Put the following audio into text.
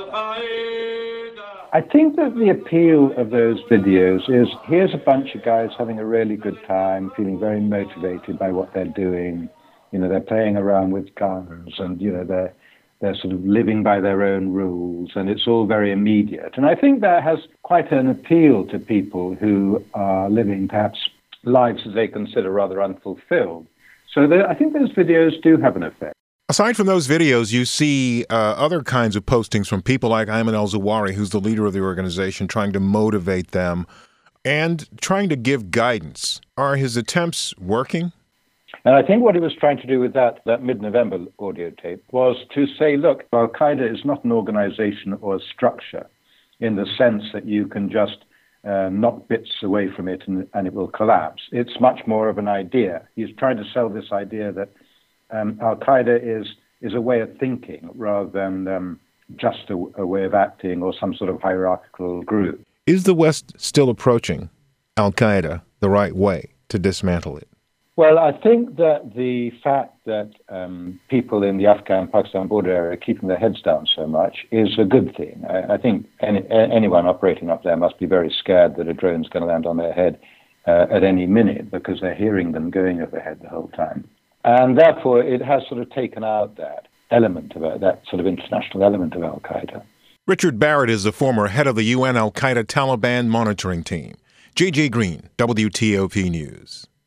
I think that the appeal of those videos is here's a bunch of guys having a really good time, feeling very motivated by what they're doing. You know, they're playing around with guns and, you know, they're sort of living by their own rules, and it's all very immediate. And I think that has quite an appeal to people who are living perhaps lives that they consider rather unfulfilled. So I think those videos do have an effect. Aside from those videos, you see other kinds of postings from people like Ayman al-Zawahiri, who's the leader of the organization, trying to motivate them and trying to give guidance. Are his attempts working? And I think what he was trying to do with that mid-November audio tape was to say, look, Al-Qaeda is not an organization or a structure in the sense that you can just knock bits away from it and it will collapse. It's much more of an idea. He's trying to sell this idea that Al-Qaeda is a way of thinking rather than just a way of acting or some sort of hierarchical group. Is the West still approaching Al-Qaeda the right way to dismantle it? Well, I think that the fact that people in the Afghan-Pakistan border area are keeping their heads down so much is a good thing. I think anyone operating up there must be very scared that a drone's going to land on their head at any minute because they're hearing them going overhead the whole time. And therefore, it has sort of taken out that element of it, that sort of international element of Al-Qaeda. Richard Barrett is the former head of the UN Al-Qaeda Taliban monitoring team. J.J. Green, WTOP News.